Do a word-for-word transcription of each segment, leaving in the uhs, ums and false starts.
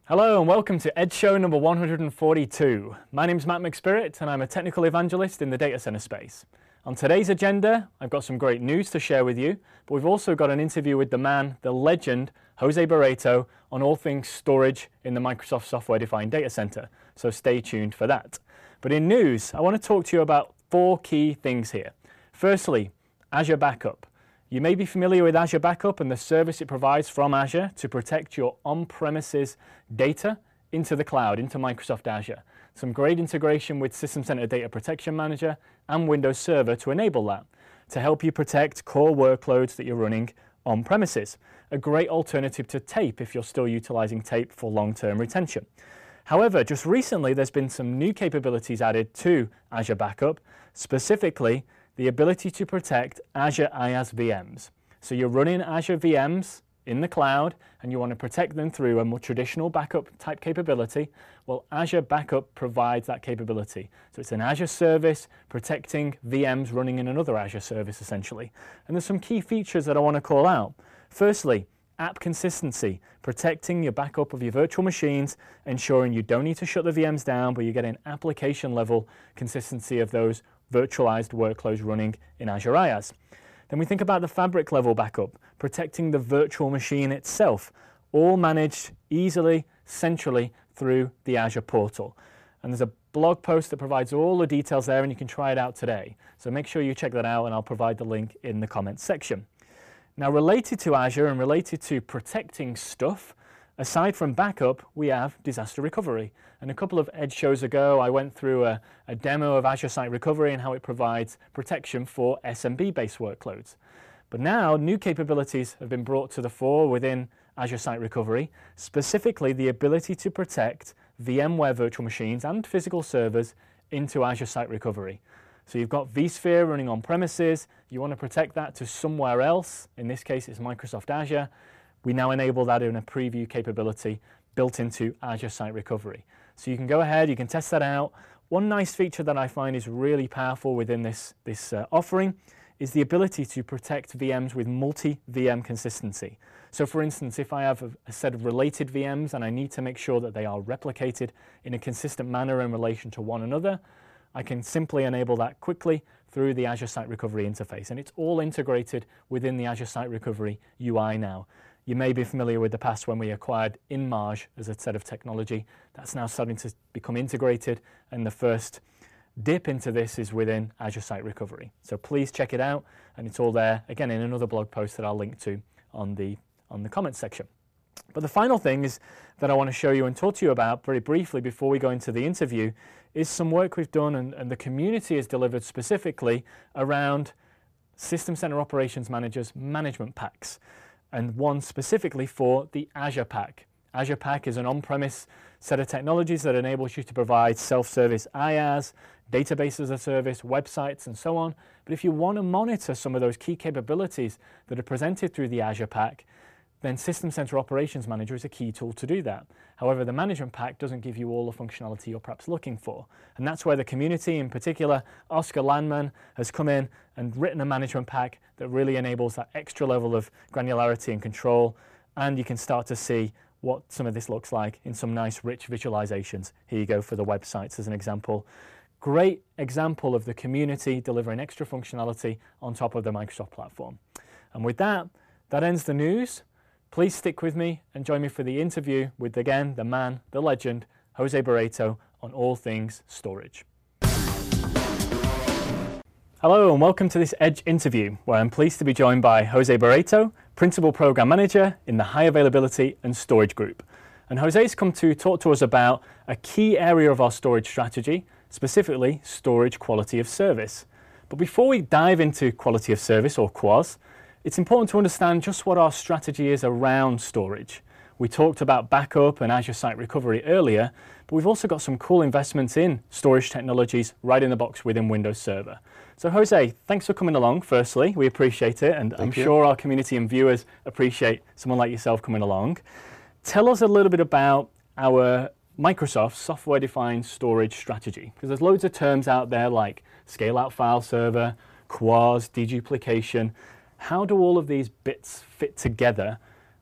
Hello and welcome to Edge Show number one hundred forty-two. My name's Matt McSpirit and I'm a technical evangelist in the data center space. On today's agenda, I've got some great news to share with you, but we've also got an interview with the man, the legend, Jose Barreto, on all things storage in the Microsoft software-defined data center. So stay tuned for that. But in news, I want to talk to you about four key things here. Firstly, Azure Backup. You may be familiar with Azure Backup and the service it provides from Azure to protect your on-premises data into the cloud, into Microsoft Azure. Some great integration with System Center Data Protection Manager and Windows Server to enable that, to help you protect core workloads that you're running on-premises. A great alternative to tape if you're still utilizing tape for long-term retention. However, just recently there's been some new capabilities added to Azure Backup, specifically the ability to protect Azure IaaS V Ms. So you're running Azure V Ms in the cloud and you want to protect them through a more traditional backup type capability. Well, Azure Backup provides that capability. So it's an Azure service protecting V Ms running in another Azure service essentially. And there's some key features that I want to call out. Firstly, app consistency, protecting your backup of your virtual machines, ensuring you don't need to shut the V Ms down, but you get an application level consistency of those virtualized workloads running in Azure IaaS. Then we think about the fabric level backup, protecting the virtual machine itself, all managed easily, centrally through the Azure portal. And there's a blog post that provides all the details there and you can try it out today. So make sure you check that out and I'll provide the link in the comments section. Now related to Azure and related to protecting stuff, aside from backup, we have disaster recovery. And a couple of Edge shows ago, I went through a, a demo of Azure Site Recovery and how it provides protection for S M B-based workloads. But now, new capabilities have been brought to the fore within Azure Site Recovery, specifically the ability to protect VMware virtual machines and physical servers into Azure Site Recovery. So you've got vSphere running on premises, you want to protect that to somewhere else, in this case it's Microsoft Azure. We now enable that in a preview capability built into Azure Site Recovery. So you can go ahead, you can test that out. One nice feature that I find is really powerful within this, this uh, offering is the ability to protect V Ms with multi-V M consistency. So for instance, if I have a, a set of related V Ms and I need to make sure that they are replicated in a consistent manner in relation to one another, I can simply enable that quickly through the Azure Site Recovery interface. And it's all integrated within the Azure Site Recovery U I now. You may be familiar with the past when we acquired InMarge as a set of technology. That's now starting to become integrated, and the first dip into this is within Azure Site Recovery. So please check it out, and it's all there, again, in another blog post that I'll link to on the, on the comments section. But the final thing is that I want to show you and talk to you about very briefly before we go into the interview is some work we've done and, and the community has delivered specifically around System Center Operations Managers management packs, and one specifically for the Azure Pack. Azure Pack is an on-premise set of technologies that enables you to provide self-service IaaS, database as a service, websites, and so on. But if you want to monitor some of those key capabilities that are presented through the Azure Pack, then System Center Operations Manager is a key tool to do that. However, the management pack doesn't give you all the functionality you're perhaps looking for. And that's where the community, in particular, Oscar Landman, has come in and written a management pack that really enables that extra level of granularity and control. And you can start to see what some of this looks like in some nice, rich visualizations. Here you go for the websites as an example. Great example of the community delivering extra functionality on top of the Microsoft platform. And with that, that ends the news. Please stick with me and join me for the interview with, again, the man, the legend, Jose Barreto, on all things storage. Hello and welcome to this Edge interview, where I'm pleased to be joined by Jose Barreto, Principal Program Manager in the High Availability and Storage Group. And Jose's come to talk to us about a key area of our storage strategy, specifically storage quality of service. But before we dive into quality of service, or Q O S, it's important to understand just what our strategy is around storage. We talked about backup and Azure Site Recovery earlier, but we've also got some cool investments in storage technologies right in the box within Windows Server. So Jose, thanks for coming along, firstly. We appreciate it, and Thank I'm you. sure our community and viewers appreciate someone like yourself coming along. Tell us a little bit about our Microsoft software-defined storage strategy, because there's loads of terms out there like scale-out file server, Q O S, deduplication. How do all of these bits fit together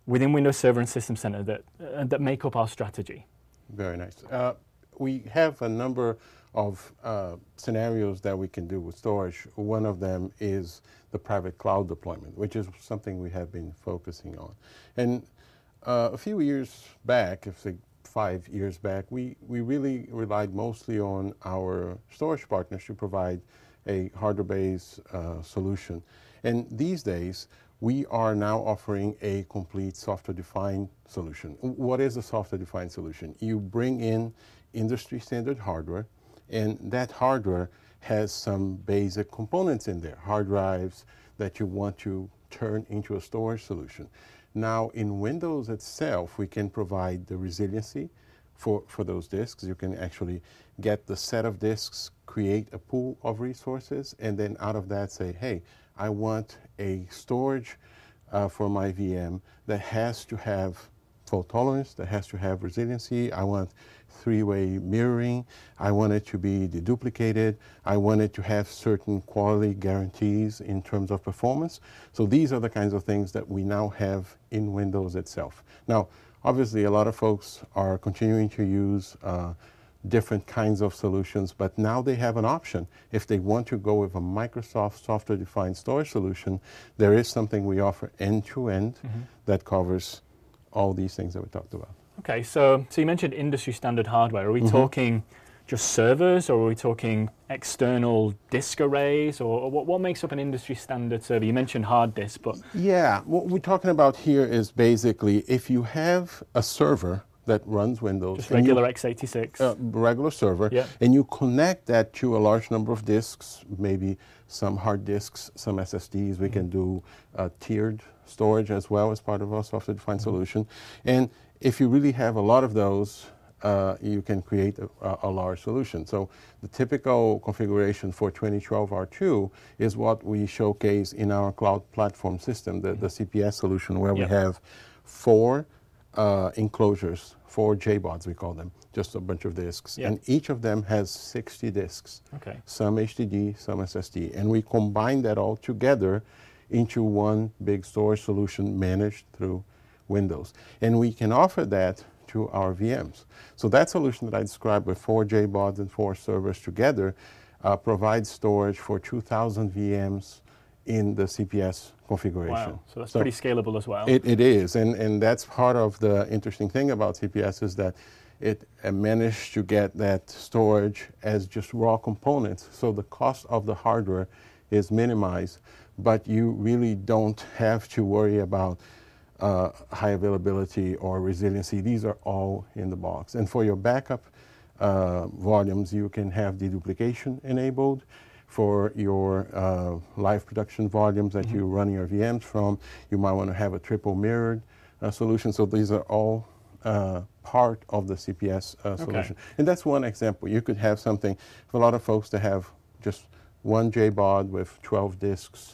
within Windows Server and System Center that, uh, that make up our strategy? Very nice. Uh, we have a number of uh, scenarios that we can do with storage. One of them is the private cloud deployment, which is something we have been focusing on. And uh, a few years back, if say five years back, we, we really relied mostly on our storage partners to provide a hardware-based uh, solution. And these days, we are now offering a complete software-defined solution. What is a software-defined solution? You bring in industry-standard hardware, and that hardware has some basic components in there, hard drives that you want to turn into a storage solution. Now, in Windows itself, we can provide the resiliency for, for those disks. You can actually get the set of disks, create a pool of resources, and then out of that say, hey, I want a storage uh, for my V M that has to have fault tolerance, that has to have resiliency. I want three-way mirroring. I want it to be deduplicated. I want it to have certain quality guarantees in terms of performance. So these are the kinds of things that we now have in Windows itself. Now, obviously, a lot of folks are continuing to use uh, different kinds of solutions, but now they have an option. If they want to go with a Microsoft software-defined storage solution, there is something we offer end-to-end mm-hmm. that covers all these things that we talked about. Okay, so, so you mentioned industry standard hardware. Are we mm-hmm. talking just servers, or are we talking external disk arrays, or, or what, what makes up an industry standard server? You mentioned hard disk, but... Yeah, what we're talking about here is basically if you have a server that runs Windows. Just regular you, x eighty-six. Uh, regular server. Yep. And you connect that to a large number of disks, maybe some hard disks, some S S Ds. We mm-hmm. can do uh, tiered storage as well as part of our software-defined mm-hmm. solution. And if you really have a lot of those, uh, you can create a, a large solution. So the typical configuration for twenty twelve R two is what we showcase in our cloud platform system, the, mm-hmm. the C P S solution, where yep. we have four uh, enclosures, four J BODs we call them, just a bunch of disks. Yep. And each of them has sixty disks, okay. some H D D, some S S D. And we combine that all together into one big storage solution managed through Windows. And we can offer that to our V Ms. So that solution that I described with four J BODs and four servers together uh, provides storage for two thousand V Ms in the C P S configuration. Wow, so that's so pretty scalable as well. It, it is, and, and that's part of the interesting thing about C P S is that it uh, managed to get that storage as just raw components, so the cost of the hardware is minimized, but you really don't have to worry about uh, high availability or resiliency. These are all in the box. And for your backup uh, volumes, you can have deduplication enabled. For your uh, live production volumes that mm-hmm. you run your V Ms from, you might want to have a triple mirrored uh, solution. So these are all uh, part of the C P S uh, solution. Okay. And that's one example. You could have something for a lot of folks to have just one J BOD with twelve disks,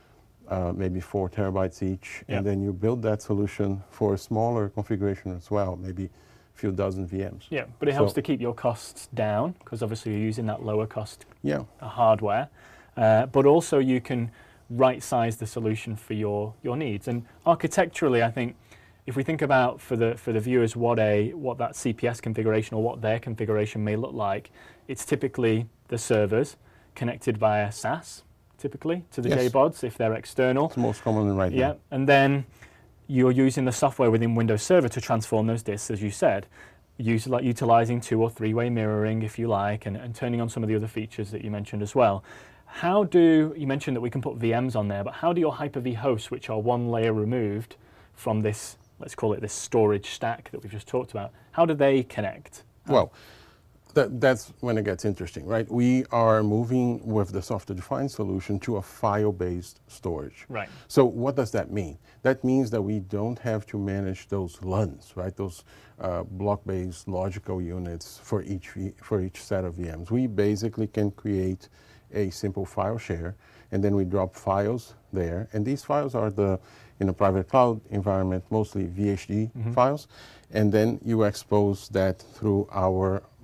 uh, maybe four terabytes each, yep. and then you build that solution for a smaller configuration as well, maybe few dozen V Ms. Yeah, but it helps so, to keep your costs down, because obviously you're using that lower cost yeah. hardware, uh, but also you can right size the solution for your, your needs. And architecturally, I think if we think about for the, for the viewers what, a, what that C P S configuration or what their configuration may look like, it's typically the servers connected via S A S, typically, to the yes. J BODs if they're external. It's most common right yeah. now. Yeah, and then you're using the software within Windows Server to transform those disks, as you said, Use, like, utilizing two or three-way mirroring, if you like, and, and turning on some of the other features that you mentioned as well. How do, you mentioned that we can put V Ms on there, but how do your Hyper-V hosts, which are one layer removed from this, let's call it this storage stack that we've just talked about, how do they connect? Well, that, that's when it gets interesting, right? We are moving with the software-defined solution to a file-based storage. Right. So what does that mean? That means that we don't have to manage those L U Ns, right? Those uh, block-based logical units for each for each set of V Ms. We basically can create a simple file share, and then we drop files there. And these files are the in a private cloud environment, mostly V H D mm-hmm. files, and then you expose that through our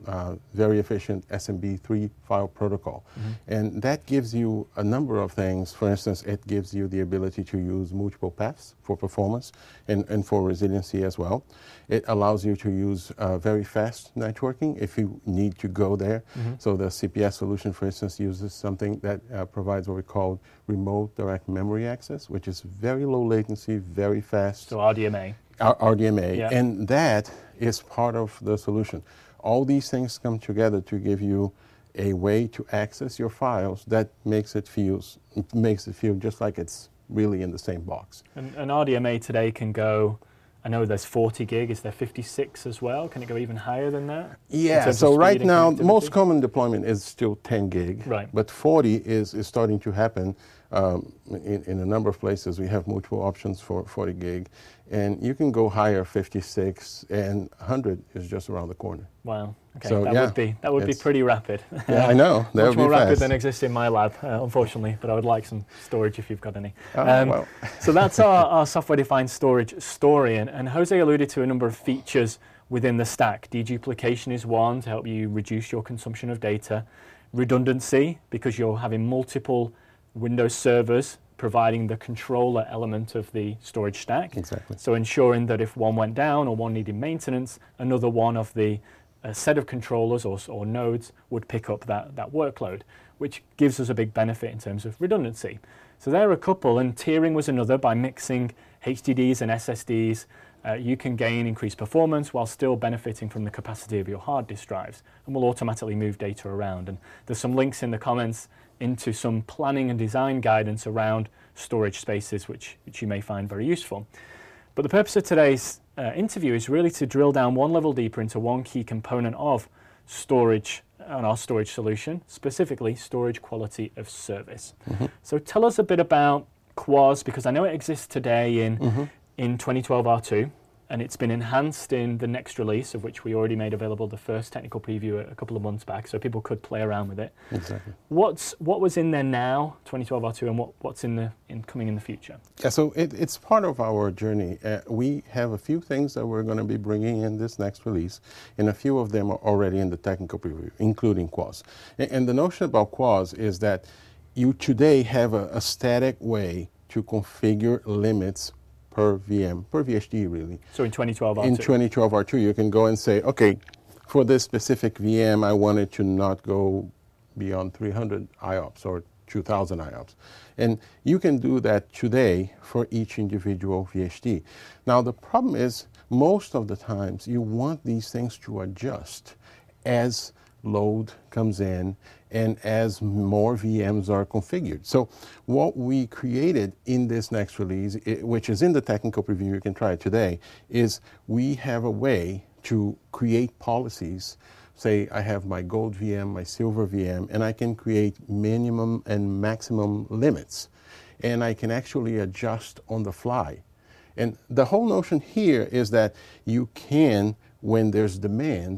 uh, very efficient S M B three file protocol. Mm-hmm. And that gives you a number of things. For instance, it gives you the ability to use multiple paths for performance and, and for resiliency as well. It allows you to use uh, very fast networking if you need to go there. Mm-hmm. So the C P S solution, for instance, uses something that uh, provides what we call remote direct memory access, which is very low latency, very fast. So R D M A. R D M A, yeah. And that is part of the solution. All these things come together to give you a way to access your files that makes it feels makes it feel just like it's really in the same box. And, and R D M A today can go, I know there's forty gig, is there fifty-six as well? Can it go even higher than that? Yeah, so right now, the most common deployment is still ten gig, right. But forty is, is starting to happen um, in, in a number of places. We have multiple options for forty gig, and you can go higher, fifty-six, and one hundred is just around the corner. Wow, okay, so, that yeah, would be that would be pretty rapid. Yeah, I know, that Much would be more fast. rapid than exists in my lab, uh, unfortunately, but I would like some storage if you've got any. Oh, um, well. So that's our, our software-defined storage story, and, and Jose alluded to a number of features within the stack. Deduplication is one to help you reduce your consumption of data. Redundancy, because you're having multiple Windows servers providing the controller element of the storage stack. Exactly. So ensuring that if one went down or one needed maintenance, another one of the uh, set of controllers or, or nodes would pick up that, that workload, which gives us a big benefit in terms of redundancy. So there are a couple, and tiering was another. By mixing H D Ds and S S Ds, uh, you can gain increased performance while still benefiting from the capacity of your hard disk drives, and will automatically move data around. And there's some links in the comments into some planning and design guidance around storage spaces, which, which you may find very useful. But the purpose of today's uh, interview is really to drill down one level deeper into one key component of storage and our storage solution, specifically storage quality of service. Mm-hmm. So tell us a bit about Quaz, because I know it exists today in, mm-hmm. in twenty twelve R two, and it's been enhanced in the next release, of which we already made available the first technical preview a, a couple of months back, so people could play around with it. Exactly. What's what was in there now, twenty twelve R two, and what, what's in the in coming in the future? Yeah, so it, it's part of our journey. Uh, we have a few things that we're going to be bringing in this next release, and a few of them are already in the technical preview, including Quaz. And, and the notion about Quaz is that you today have a, a static way to configure limits per V M, per V H D really. So in twenty twelve R two? In twenty twelve R two, you can go and say, okay, for this specific V M, I want it to not go beyond three hundred I O P S or two thousand I O P S. And you can do that today for each individual V H D. Now, the problem is, most of the times, you want these things to adjust as load comes in and as more V Ms are configured. So what we created in this next release, it, which is in the technical preview, you can try it today, is we have a way to create policies. Say I have my gold V M, my silver V M, and I can create minimum and maximum limits. And I can actually adjust on the fly. And the whole notion here is that you can, when there's demand,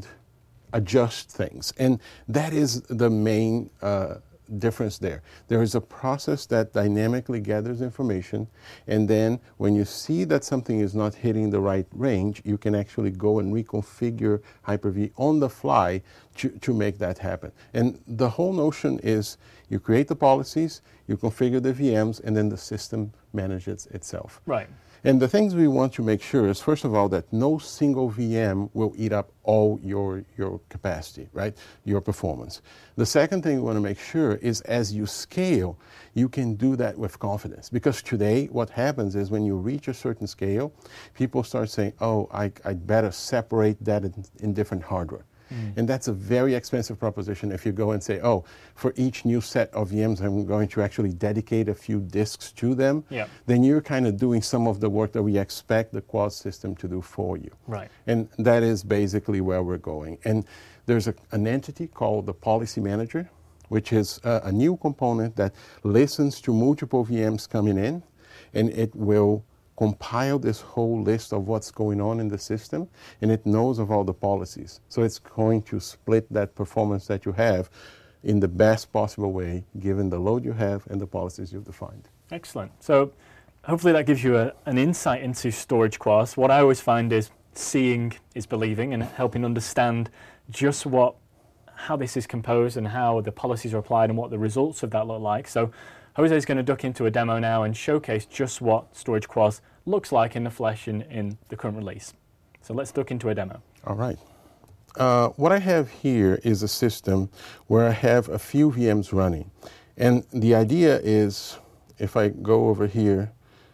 adjust things. And that is the main uh, difference there. There is a process that dynamically gathers information, and then when you see that something is not hitting the right range, you can actually go and reconfigure Hyper-V on the fly to, to make that happen. And the whole notion is you create the policies, you configure the V Ms, and then the system manages itself. Right. And the things we want to make sure is, first of all, that no single V M will eat up all your, your capacity, right? Your performance. The second thing we want to make sure is as you scale, you can do that with confidence. Because today, what happens is when you reach a certain scale, people start saying, oh, I, I'd better separate that in, in different hardware. Mm. And that's a very expensive proposition if you go and say, oh, for each new set of V Ms, I'm going to actually dedicate a few disks to them. Yeah. Then you're kind of doing some of the work that we expect the Quaz system to do for you. Right. And that is basically where we're going. And there's a, an entity called the Policy Manager, which is a, a new component that listens to multiple V Ms coming in, and it will compile this whole list of what's going on in the system, and it knows of all the policies. So it's going to split that performance that you have in the best possible way, given the load you have and the policies you've defined. Excellent. So hopefully that gives you a, an insight into Storage Quaz. What I always find is seeing is believing, and helping understand just what how this is composed and how the policies are applied and what the results of that look like. So Jose is going to duck into a demo now and showcase just what Storage Quaz looks like in the flesh in, in the current release. So let's duck into a demo. All right. Uh, what I have here is a system where I have a few V Ms running. And the idea is, if I go over here,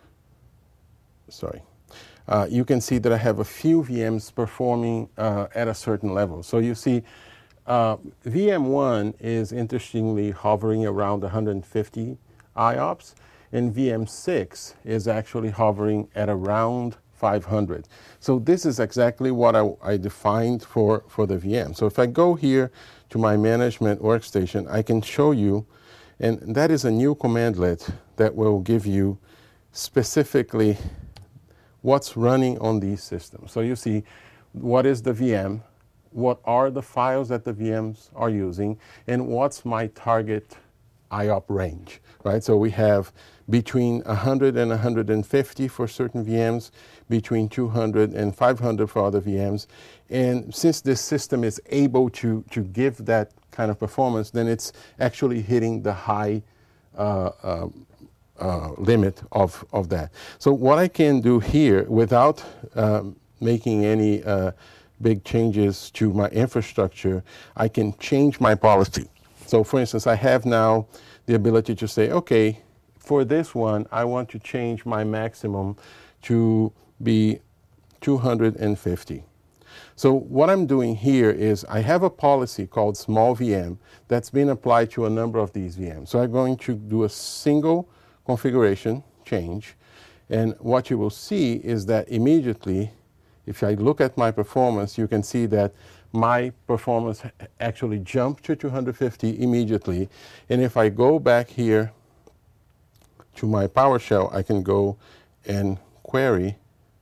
sorry, uh, you can see that I have a few V Ms performing uh, at a certain level. So you see uh, V M one is interestingly hovering around one hundred fifty I O P S, and V M six is actually hovering at around five hundred. So this is exactly what I, I defined for, for the V M. So if I go here to my management workstation, I can show you, and that is a new commandlet that will give you specifically what's running on these systems. So you see what is the V M, what are the files that the V Ms are using, and what's my target I O P range, right? So we have between one hundred and one hundred fifty for certain V Ms, between two hundred and five hundred for other V Ms. And since this system is able to, to give that kind of performance, then it's actually hitting the high uh, uh, uh, limit of, of that. So what I can do here without um, making any uh, big changes to my infrastructure, I can change my policy. So for instance, I have now the ability to say, okay, for this one, I want to change my maximum to be two hundred fifty. So what I'm doing here is I have a policy called small V M that's been applied to a number of these V Ms. So I'm going to do a single configuration change. And what you will see is that immediately, if I look at my performance, you can see that my performance actually jumped to two hundred fifty immediately. And if I go back here to my PowerShell, I can go and query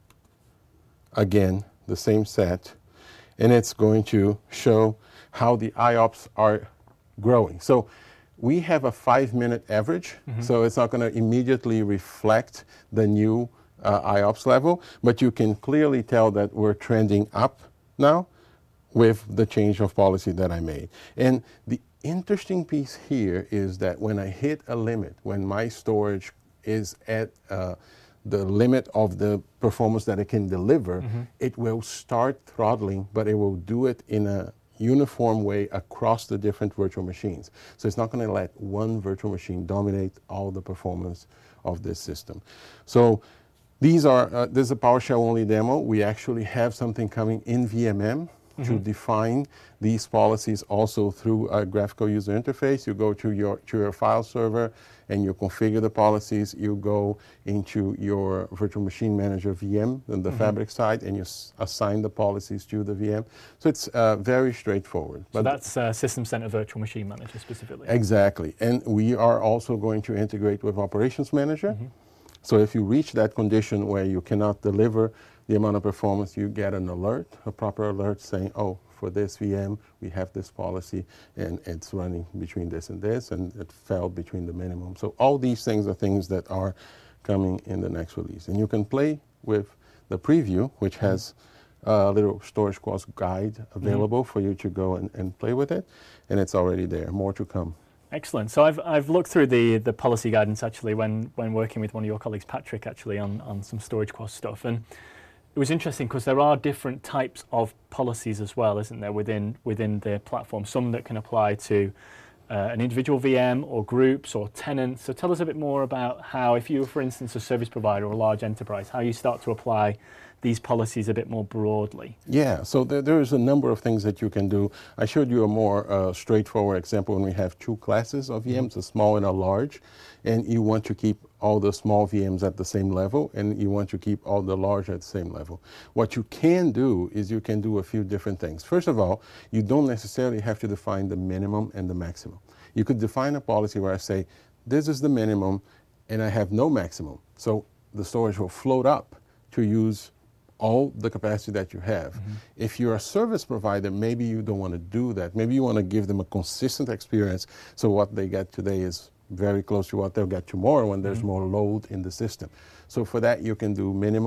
again the same set, and it's going to show how the I O P S are growing. So we have a five minute average, mm-hmm. so it's not going to immediately reflect the new uh, I O P S level, but you can clearly tell that we're trending up now with the change of policy that I made. And the interesting piece here is that when I hit a limit, when my storage is at uh, the limit of the performance that it can deliver, mm-hmm. it will start throttling, but it will do it in a uniform way across the different virtual machines. So it's not going to let one virtual machine dominate all the performance of this system. So these are, uh, this is a PowerShell only demo. We actually have something coming in V M M mm-hmm. to define these policies also through a graphical user interface. You go to your, to your file server and you configure the policies. You go into your virtual machine manager V M on the mm-hmm. Fabric side, and you s assign the policies to the V M. So it's uh, very straightforward. So but that's uh, System Center Virtual Machine Manager specifically? Exactly. And we are also going to integrate with Operations Manager. Mm-hmm. So if you reach that condition where you cannot deliver the amount of performance, you get an alert, a proper alert saying, oh, for this V M, we have this policy, and it's running between this and this, and it fell between the minimum. So all these things are things that are coming in the next release. And you can play with the preview, which has a little Storage Quaz guide available mm-hmm. for you to go and, and play with it, and it's already there. More to come. Excellent. So I've, I've looked through the, the policy guidance actually when, when working with one of your colleagues, Patrick, actually on, on some Storage Quaz stuff. And it was interesting because there are different types of policies as well, isn't there, within, within the platform. Some that can apply to uh, an individual V M or groups or tenants. So tell us a bit more about how, if you were, for instance, a service provider or a large enterprise, how you start to apply these policies a bit more broadly. Yeah, so there, there is a number of things that you can do. I showed you a more uh, straightforward example when we have two classes of V Ms, a small and a large, and you want to keep all the small V Ms at the same level, and you want to keep all the large at the same level. What you can do is you can do a few different things. First of all, you don't necessarily have to define the minimum and the maximum. You could define a policy where I say, this is the minimum, and I have no maximum. So the storage will float up to use all the capacity that you have. Mm-hmm. If you're a service provider, maybe you don't want to do that. Maybe you want to give them a consistent experience, so what they get today is very close to what they'll get tomorrow when there's mm-hmm. more load in the system. So for that, you can do minimum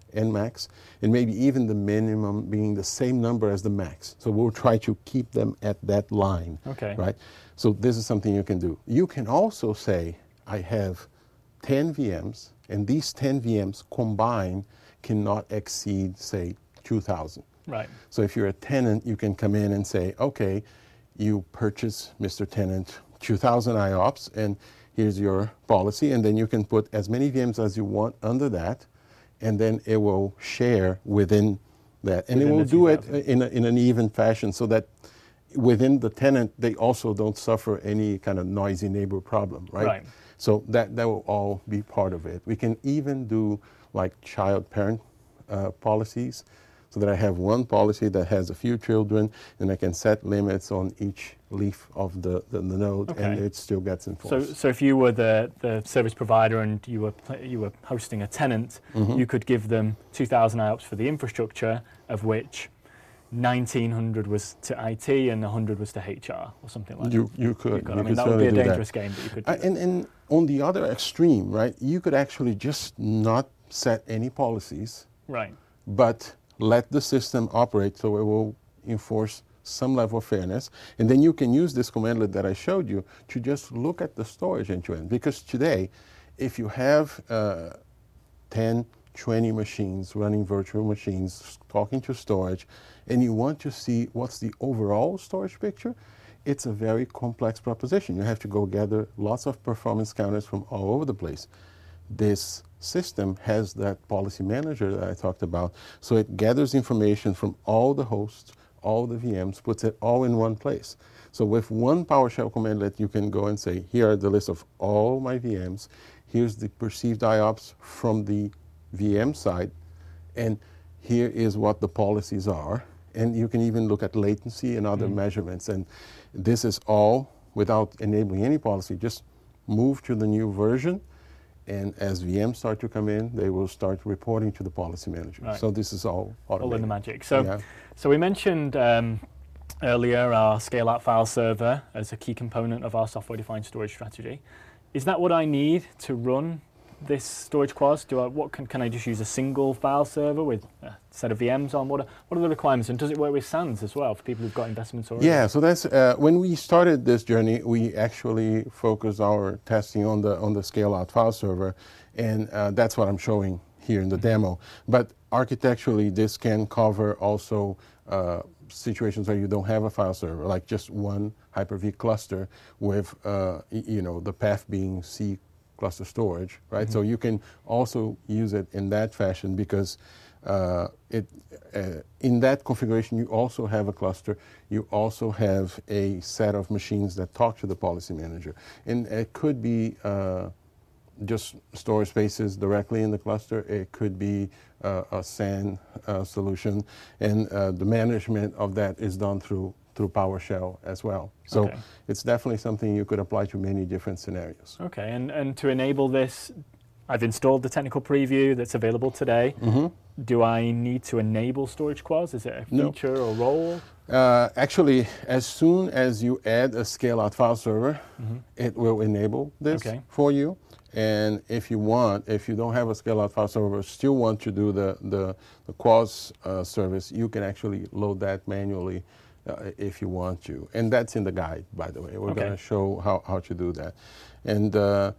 and max, and maybe even the minimum being the same number as the max. So we'll try to keep them at that line, okay. right? So this is something you can do. You can also say, I have ten V Ms, and these ten V Ms combined cannot exceed, say, two thousand. Right. So if you're a tenant, you can come in and say, okay, you purchase, Mister Tenant, two thousand I O P S, and here's your policy, and then you can put as many V Ms as you want under that, and then it will share within that. And Within it will the do it two thousand. in, a, in an even fashion so that within the tenant, they also don't suffer any kind of noisy neighbor problem, right? Right. So that, that will all be part of it. We can even do like child-parent uh, policies, so that I have one policy that has a few children, and I can set limits on each leaf of the, the, the node, Okay. and it still gets So, enforced. so if you were the, the service provider and you were pl- you were hosting a tenant, Mhm. you could give them two thousand I O P S for the infrastructure, of which nineteen hundred was to I T and one hundred was to H R or something like You, you that. could. You could. You I mean, could that would be a certainly do that. dangerous game, but you could do Uh, that. and, and on the other extreme, right, you could actually just not set any policies, Right. but let the system operate so it will enforce some level of fairness. And then you can use this commandlet that I showed you to just look at the storage end to end. Because today, if you have uh, ten, twenty machines running virtual machines, talking to storage, and you want to see what's the overall storage picture, it's a very complex proposition. You have to go gather lots of performance counters from all over the place. This system has that policy manager that I talked about, so it gathers information from all the hosts, all the V Ms, puts it all in one place. So with one PowerShell commandlet, you can go and say, here are the list of all my V Ms, here's the perceived I O P S from the V M side, and here is what the policies are. And you can even look at latency and other mm-hmm. measurements. And this is all without enabling any policy, just move to the new version. And as V Ms start to come in, they will start reporting to the policy manager. Right. So this is all automated. All in the magic. So, Yeah. so we mentioned um, earlier our scale-out file server as a key component of our software-defined storage strategy. Is that what I need to run this storage quas? Do I, what can, can I just use a single file server with a set of V Ms on? What are, what are the requirements? And does it work with SANs as well for people who've got investments already? Yeah, so that's uh, when we started this journey, we actually focused our testing on the on the scale-out file server, and uh, that's what I'm showing here in the mm-hmm. demo. But architecturally, this can cover also uh, situations where you don't have a file server, like just one Hyper-V cluster with uh, y- you know the path being C cluster storage, right? Mm-hmm. So you can also use it in that fashion because uh, it uh, in that configuration you also have a cluster, you also have a set of machines that talk to the policy manager, and it could be uh, just storage spaces directly in the cluster. It could be uh, a SAN uh, solution, and uh, the management of that is done through through PowerShell as well. So okay. It's definitely something you could apply to many different scenarios. Okay, and, and to enable this, I've installed the technical preview that's available today. Mm-hmm. Do I need to enable storage quas? Is it a No. feature or role? Uh, actually, as soon as you add a scale-out file server, mm-hmm. it will enable this okay. for you. And if you want, if you don't have a scale-out file server, still want to do the, the, the quas uh, service, you can actually load that manually uh, if you want to. And that's in the guide, by the way. We're okay. going to show how, how to do that. And uh,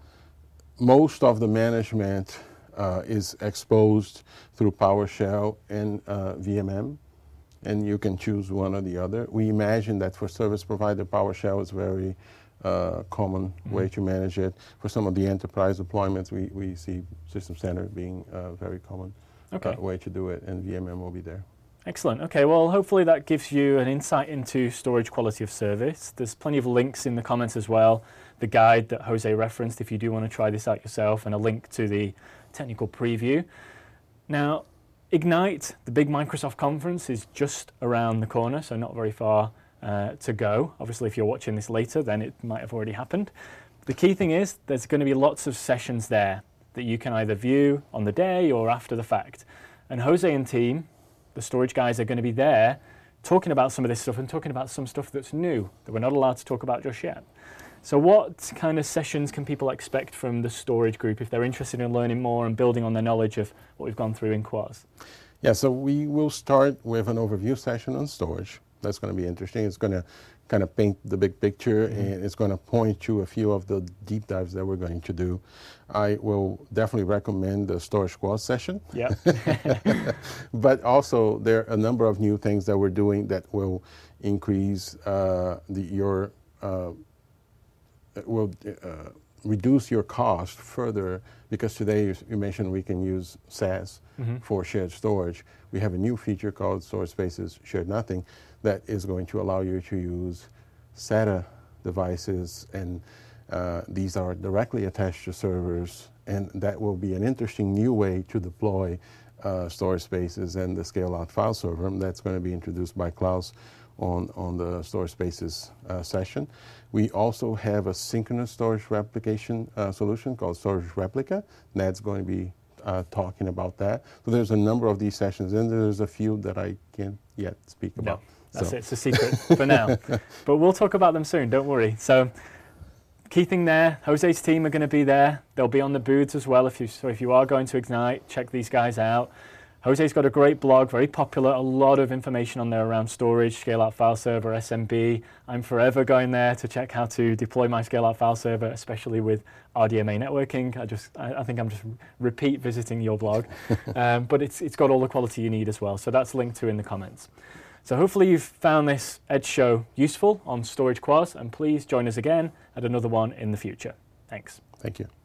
most of the management uh, is exposed through PowerShell and uh, V M M. And you can choose one or the other. We imagine that for service provider, PowerShell is very uh, common mm-hmm. way to manage it. For some of the enterprise deployments, we, we see System Center being a very common okay. uh, way to do it, and V M M will be there. Excellent. Okay, well, hopefully that gives you an insight into storage quality of service. There's plenty of links in the comments as well. The guide that Jose referenced if you do want to try this out yourself, and a link to the technical preview. Now, Ignite, the big Microsoft conference, is just around the corner, so not very far uh, to go. Obviously, if you're watching this later, then it might have already happened. The key thing is there's going to be lots of sessions there that you can either view on the day or after the fact. And Jose and team, the storage guys, are going to be there talking about some of this stuff and talking about some stuff that's new that we're not allowed to talk about just yet. So what kind of sessions can people expect from the storage group if they're interested in learning more and building on their knowledge of what we've gone through in Quaz? Yeah, so we will start with an overview session on storage. That's going to be interesting. It's going to kind of paint the big picture, mm-hmm. and it's going to point to a few of the deep dives that we're going to do. I will definitely recommend the Storage Quaz session. Yeah. But also there are a number of new things that we're doing that will increase uh, the, your, uh, will uh, reduce your cost further, because today you, you mentioned we can use SaaS mm-hmm. for shared storage. We have a new feature called Storage Spaces Shared Nothing that is going to allow you to use SATA devices, and uh, these are directly attached to servers, and that will be an interesting new way to deploy uh, storage spaces and the scale-out file server. And that's going to be introduced by Klaus on, on the Storage Spaces uh, session. We also have a synchronous storage replication uh, solution called Storage Replica. Ned's going to be uh, talking about that. So there's a number of these sessions, and there's a few that I can't yet speak about. No, that's so. it. It's a secret for now. But we'll talk about them soon, don't worry. So key thing there, Jose's team are going to be there. They'll be on the booths as well. If you, so if you are going to Ignite, check these guys out. Jose's got a great blog, very popular, a lot of information on there around storage, scale-out file server, S M B. I'm forever going there to check how to deploy my scale-out file server, especially with R D M A networking. I just, I, I think I'm just repeat visiting your blog. um, but it's, it's got all the quality you need as well, so that's linked to in the comments. So hopefully you've found this Edge show useful on Storage Quaz, and please join us again at another one in the future. Thanks. Thank you.